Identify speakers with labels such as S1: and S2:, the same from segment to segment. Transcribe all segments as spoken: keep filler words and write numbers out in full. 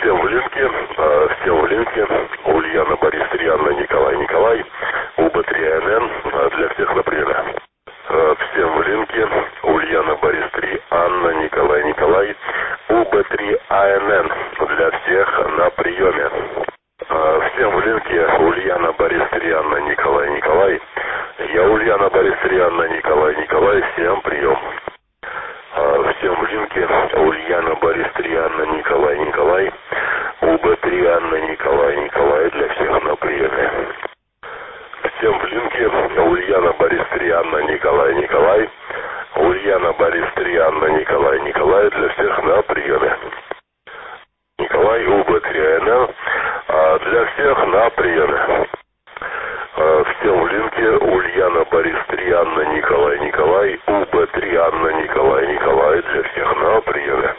S1: Всем в линке, всем в линке, Ульяна Борис три, Анна Николай Николай, УБ три А Н Н, для всех на приеме. Всем в линке, Ульяна Борис три, Анна Николай Николай, УБ три А Н Н, для всех на приеме. Всем в линке, Ульяна Борис три, Анна Николай Николай, я Ульяна Борис три, Анна Николай Николай, всем прием. Всем в линке, Ульяна Борис три, Анна Николай Николай, УБ три Анна Николай Николай, для всех на приеме. Всем в линке, Ульяна Борис три, Анна Николай Николай, Ульяна Борис три, Анна Николай Николай, для всех на приеме. Николай, УБ три А Н Н, для всех на приеме. Всем в линке, Ульяна Борис три, Анна Николай Николай, УБ три Анна Николай Николай, для всех на приеме.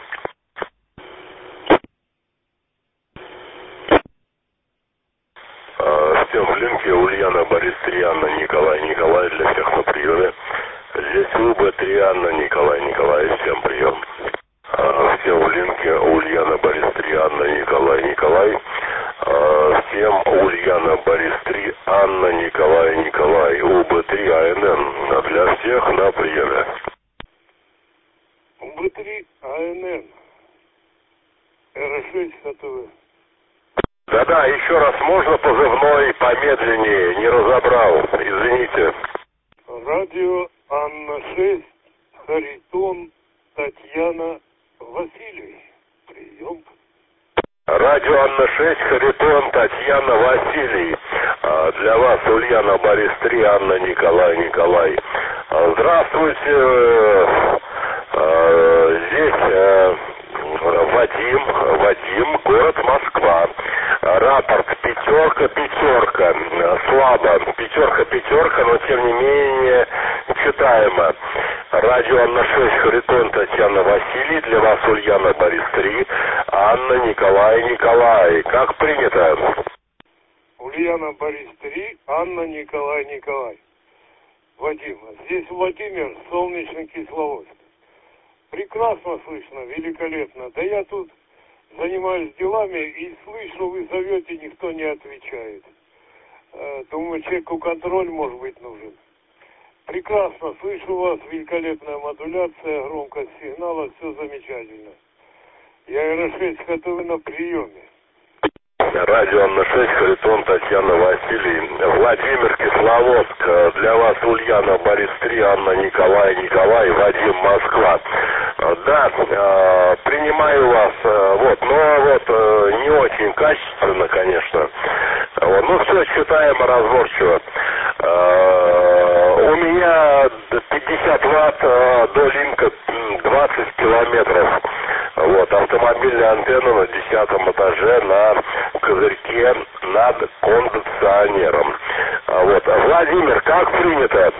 S1: Всем в линке, Ульяна Борис три, Анна Николай Николай, для всех на приеме. Здесь УБ три Анна Николай Николай, всем прием. Всем в линке, Ульяна Борис три, Анна Николай Николай. Всем Ульяна Борис три, Анна Николай Николай, УБ три А Н Н, для всех на приеме.
S2: УБ три А Н Н, Р шесть Х Т В.
S1: Да-да, еще раз можно позывной помедленнее, не разобрал, извините.
S2: Радио Анна шесть, Харитон, Татьяна, Василий. Прием.
S1: Радио Анна шесть, Харитон, Татьяна, Василий. Для вас Ульяна Борис три, Анна Николай Николай. Здравствуйте. Здесь Вадим, Вадим, город Москва. Рапорт пятерка, пятерка. Слабо. Пятерка, пятерка, но тем не менее читаемо. Радио Анна шесть, Харитон, Татьяна, Василий. Для вас Ульяна Борис три, Анна Николай Николай. Как принято?
S2: Ульяна Борис три, Анна Николай Николай. Вадим, здесь Владимир, Солнечный Кисловодск. Прекрасно слышно, великолепно. Да я тут занимаюсь делами и слышу, вы зовете, никто не отвечает. Думаю, человеку контроль, может быть, нужен. Прекрасно слышу вас, великолепная модуляция, громкость сигнала, все замечательно. Я Р шесть Х Т В на приеме.
S1: Радио Анна шесть, Харитон, Татьяна, Василий. Владимир, Кисловодск. Для вас Ульяна Борис три, Анна Николай Николай, Вадим, Москва. Да, принимаю вас. Вот, но вот не очень качественно, конечно. Вот, ну все читаемо, разборчиво. У меня пятьдесят ватт до линка двадцать километров. Вот, автомобильная антенна на десятом этаже на козырьке над кондиционером. Вот, Владимир, как принято?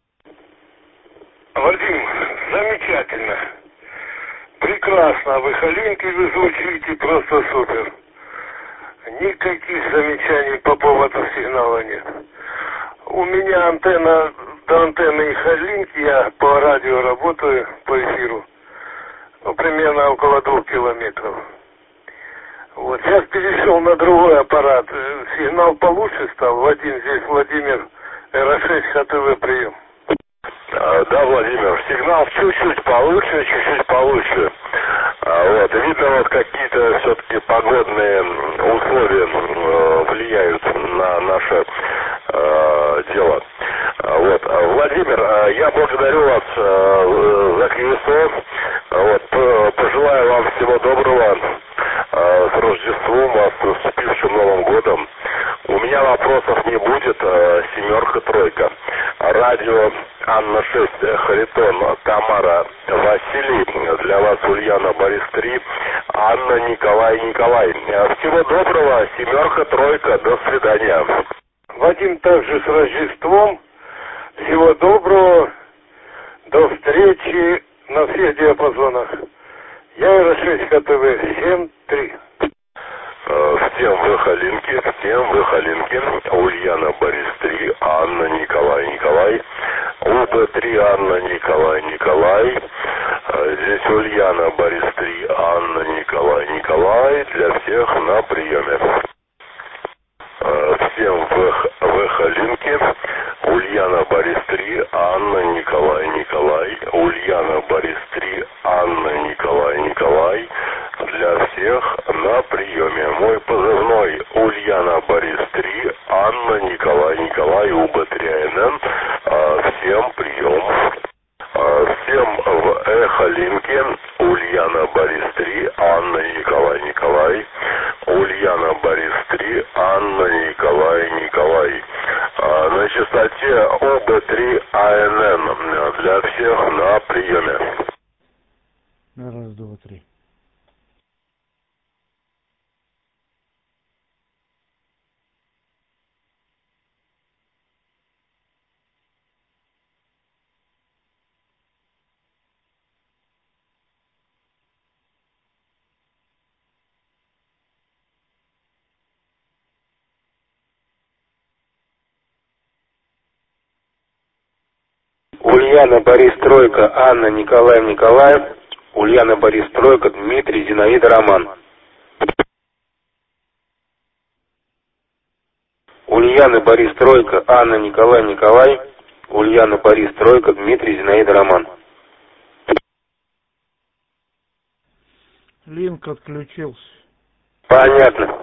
S2: Вадим, замечательно. Прекрасно. Вы Халинки вы звучите просто супер. Никаких замечаний по поводу сигнала нет. У меня антенна, до антенны и Халинки, я по радио работаю, по эфиру. Ну, примерно около двух километров. Вот, сейчас перешел на другой аппарат. Сигнал получше стал. Вадим, здесь Владимир, Р шесть Х Т В, прием.
S1: Да, Владимир, сигнал чуть-чуть получше, чуть-чуть получше. Вот, видно, вот какие-то все-таки погодные условия влияют на наше э, дело. Вот, Владимир, я благодарю вас за Квесо. Вот, пожелаю вам всего доброго. С Рождеством вас, с наступившим Новым годом. У меня вопросов не будет. Семерка, тройка. Радио Анна шесть, Харитон, Тамара, Василий. Для вас Ульяна Борис три, Анна Николай Николай. Всего доброго. Семерка, тройка. До свидания.
S2: Вадим, также с Рождеством. Всего доброго. До встречи на всех диапазонах. Я Р шесть Х Т В, семь три.
S1: Всем в Халинке, всем в Халинке. Ульяна Борис три, Анна Николай Николай. УБ три Анна Николай Николай. Здесь Ульяна Борис три, Анна Николай Николай. Для всех на приеме. Всем в Эхолинке. Ульяна Борис три, Анна Николай Николай. Ульяна Борис три, Анна Николай Николай. Для всех на приеме. Мой позывной Ульяна Борис три, Анна Николай Николай, У Б три Н Н. Всем прием. Всем в Эхолинке. Ульяна Борис три, Анна Николай Николай. Ульяна Борис три, Анна Николай Николай. На частоте У Б три А Н Н. Для всех на приеме.
S3: Раз, два, три.
S4: Ульяна Борис Тройка, Анна Николай Николай. Ульяна Борис Тройка, Дмитрий Зинаида Роман. Ульяна Борис Тройка, Анна Николай Николай. Ульяна Борис Тройка, Дмитрий Зинаида Роман.
S3: Линк отключился.
S4: Понятно.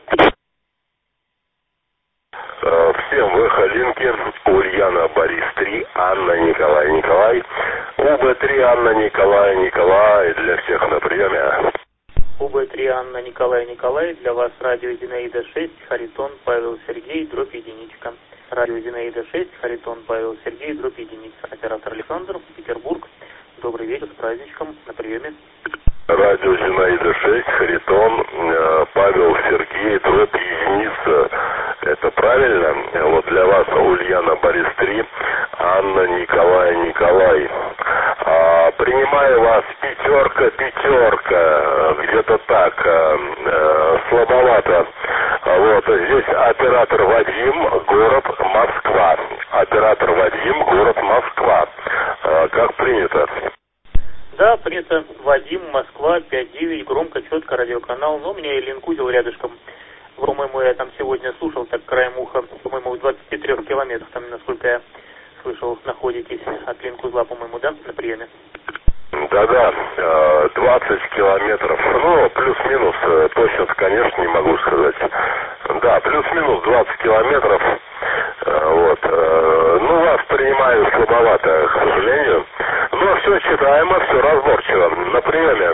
S1: Всем в Эхолинке. Ульяна Борис три, Анна Николай Николай. У Б три Анна Николай Николай. Для всех на приеме.
S5: У Б три Анна Николай Николай. Для вас радио Зинаида шесть, Харитон Павел Сергей, дробь единичка. Радио Зинаида шесть, Харитон Павел Сергей, дробь единица. Оператор Александр, Петербург. Добрый вечер, с праздничком, на приеме.
S1: Радио Зинаида шесть, Харитон, Павел Сергей, дробь единица. Это правильно? Вот для вас Ульяна Борис три, Анна Николай Николай. А, принимаю вас пятерка, пятерка, где-то так, а, слабовато. Вот здесь оператор Вадим, город Москва. Оператор Вадим, город Москва. А, как принято?
S5: Да, принято. Вадим, Москва, пять девять, громко, четко, радиоканал. Но у меня и линкузел рядышком. По-моему, я там сегодня слушал, так краем уха, по-моему, в двадцати трёх километрах, там, насколько я слышал, находитесь от линкузла, по-моему, да, на приеме?
S1: Да-да, двадцать километров, ну, плюс-минус, точно, конечно, не могу сказать. Да, плюс-минус двадцать километров, вот. Ну, вас принимаю слабовато, к сожалению. Но все читаемо, все разборчиво. На приеме.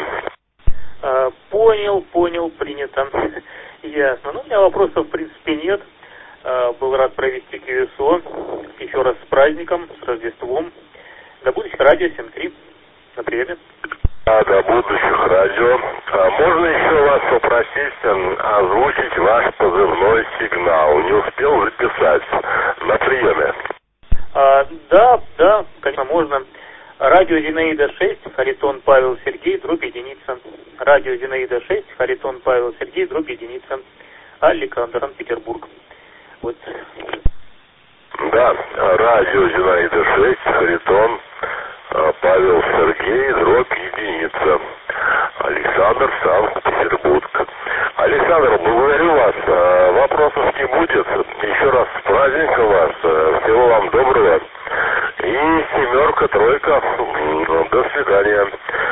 S5: А, понял, понял, принято. Ясно. Ну, у меня вопросов, в принципе, нет. А, был рад провести Q S O. Еще раз с праздником, с Рождеством. До будущих радио семь три. На приеме.
S1: А, до будущих радио. А можно еще вас попросить озвучить ваш позывной сигнал? Не успел записать. На приеме.
S5: А, да, да, конечно, можно. Радио Зинаида шесть, Харитон Павел Сергей, дробь единица. Радио Зинаида шесть, Харитон Павел Сергей, дробь единица. Александр, Санкт-Петербург. Вот.
S1: Да, радио Зинаида шесть, Харитон Павел Сергей, дробь единица. Александр, Санкт-Петербург. Александр, благодарю вас. Вопросов не будет. Еще раз с праздником вас. Всего вам доброго. И семерка, тройка. До свидания.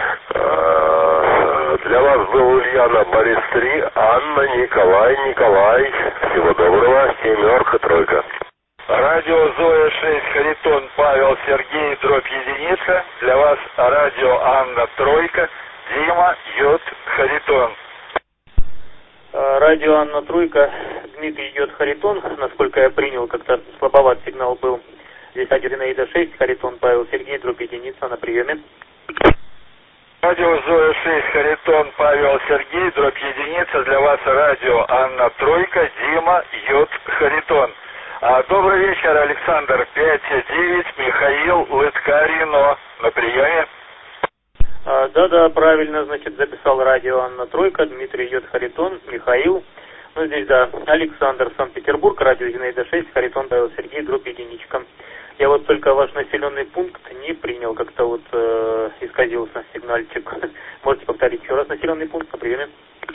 S1: Для вас был Ульяна Борис три, Анна Николай Николай. Всего доброго. Семерка, тройка.
S6: Радио Зоя шесть, Харитон Павел Сергей, дробь единица. Для вас радио Анна Тройка, Дима Йод Харитон.
S5: Радио Анна Тройка, Дмитрий Йод Харитон. Насколько я принял, как-то слабоват сигнал был. Здесь радио Зинаида шесть, Харитон Павел Сергей, дробь единица, на приеме.
S6: Радио Зоя шесть, Харитон Павел Сергей, дробь единица. Для вас радио Анна Тройка, Дима Йод Харитон. А, добрый вечер, Александр, пять девять, Михаил, Лыткарино, на приеме.
S5: А, да-да, правильно, значит, записал радио Анна Тройка, Дмитрий Йод Харитон, Михаил. Ну, здесь, да, Александр, Санкт-Петербург, радио Зинаида шесть, Харитон Павел Сергей, дробь единичка. Я вот только ваш населенный пункт не принял, как-то вот э, исказился сигнальчик. Можете повторить еще раз населенный пункт, на приеме?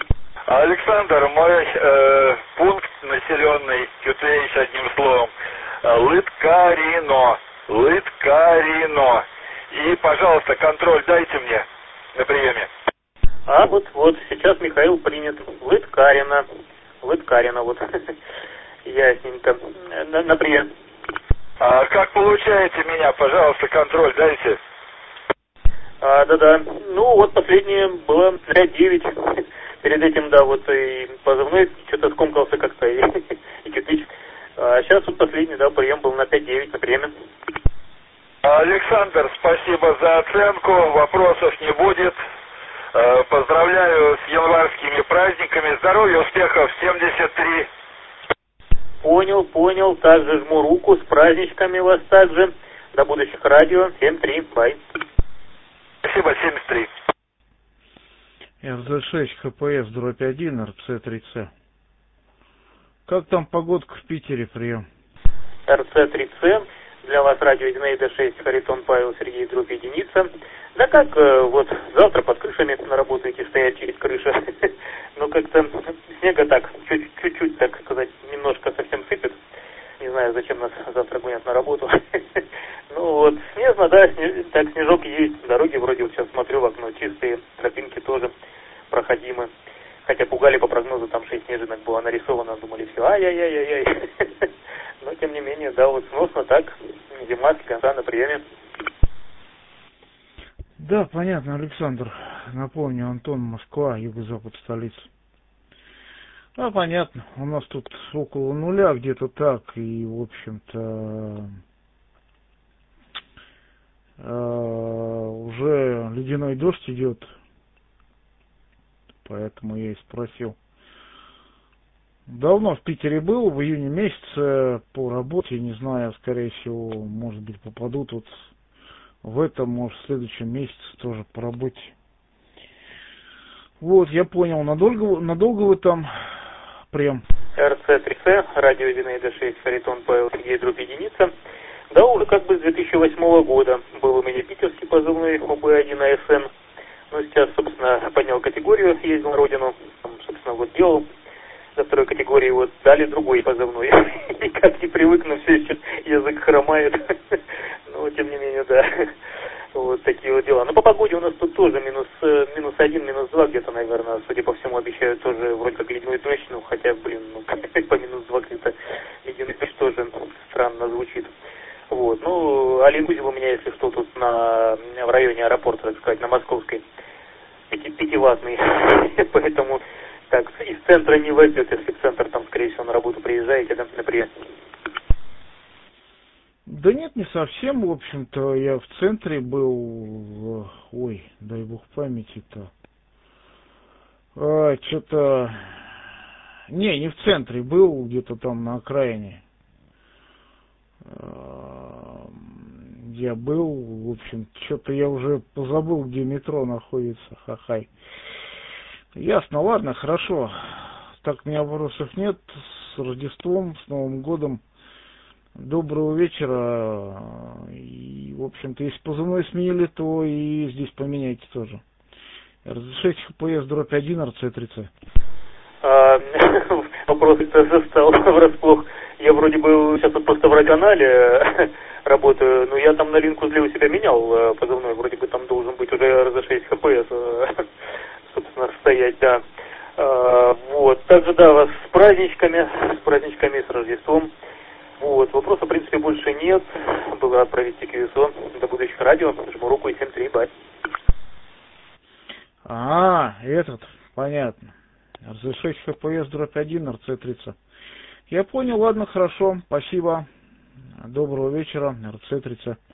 S6: Александр, мой э, пункт населенный, Кютеич одним словом, Лыткарино, Лыткарино. И, пожалуйста, контроль дайте мне на приеме.
S5: А вот, вот, сейчас Михаил принят. Лыткарина. Лыткарина, вот. Ясненько. На, на прием.
S6: А как получаете меня, пожалуйста, контроль дайте.
S5: А, да-да. Ну, вот последнее было пять девять. Перед этим, да, вот и позывной что-то скомкался как-то, и, и Кютыч. А сейчас вот последний, да, прием был на пять девять на приеме.
S6: Александр, спасибо за оценку, вопросов не будет. Поздравляю с январскими праздниками, здоровья, успехов, семьдесят три.
S5: Понял, понял, также жму руку, с праздничками вас также. До будущих радио, семь три, бай.
S6: Спасибо, семьдесят три.
S3: эр зэ шесть ха пэ эс дробь один, эр цэ три цэ. Как там погодка в Питере, прием?
S5: эр цэ три цэ. Для вас радио Зинаида шесть, Харитон Павел Сергей, дробь единица. Да как, вот завтра под крышами на работу идти, стоять через крышу. Ну как-то снега так, чуть-чуть, так сказать, немножко совсем сыпет. Не знаю, зачем нас завтра гонят на работу. Ну вот, снежно, да, снег, так снежок есть. Дороги вроде, вот сейчас смотрю в окно, чистые, тропинки тоже проходимы. Хотя пугали по прогнозу, там шесть снежинок было нарисовано, думали все, ай-яй-яй-яй-яй. Но тем не менее, да, вот сносно так, зима с конца на приеме.
S3: Да, понятно, Александр. Напомню, Антон, Москва, юго-запад столицы. А, понятно. У нас тут около нуля где-то так. И, в общем-то, уже ледяной дождь идет. Поэтому я и спросил. Давно в Питере был, в июне месяце по работе. Не знаю, скорее всего, может быть, попадут вот в этом, может, в следующем месяце тоже по работе. Вот, я понял. Надолго, надолго вы там прям?
S5: эр цэ три цэ, радио Зинаида шесть, Харитон Павел Сергей, дробь единица. Да, уже как бы с две тысячи восьмого года был у меня питерский позывной о бэ один а эс эн. Ну, сейчас, собственно, поднял категорию, ездил на родину, там, собственно, вот делал до второй категории, вот дали другой позывной. Никак не привыкну, все еще язык хромает. Но, тем не менее, да. Вот такие вот дела. Но по погоде у нас тут тоже минус, минус один, минус два где-то, наверное, судя по всему, обещают тоже вроде как ледяной дождь, ну, хотя, блин, ну, по минус два где-то ледяной дождь тоже странно звучит. Вот, ну, Алингузил у меня, если что, тут на, в районе аэропорта, так сказать, на Московской, пяти, пятиватный, поэтому, так, из центра не возьмет, если в центр, там, скорее всего, на работу приезжаете, да, например.
S3: Да нет, не совсем, в общем-то, я в центре был, ой, дай бог памяти-то, а, что-то, не, не в центре, был где-то там на окраине, я был, в общем, что-то я уже позабыл, где метро находится, хахай. Ясно, ладно, хорошо, так у меня вопросов нет, с Рождеством, с Новым годом. Доброго вечера. И, в общем-то, если позывной сменили, то и здесь поменяйте тоже. эр зэ шесть ха пэ эс дробь один, эр цэ три цэ.
S5: А, вопрос-то застал врасплох. Я вроде бы сейчас вот просто в радионале работаю, но я там на Линкузле у себя менял позывной. Вроде бы там должен быть уже эр зэ шесть ха пэ эс, собственно, стоять, да. А, вот. Также, да, вас с праздничками, с праздничками, с Рождеством. Вот, вопросов, в принципе, больше нет. Был рад провести кью эс о. До будущих радио. Жму руку и семь три, бай.
S3: А, этот, понятно. эр зэ шесть ха пэ эс дробь один, эр цэ три цэ. Я понял, ладно, хорошо, спасибо. Доброго вечера, эр цэ три цэ.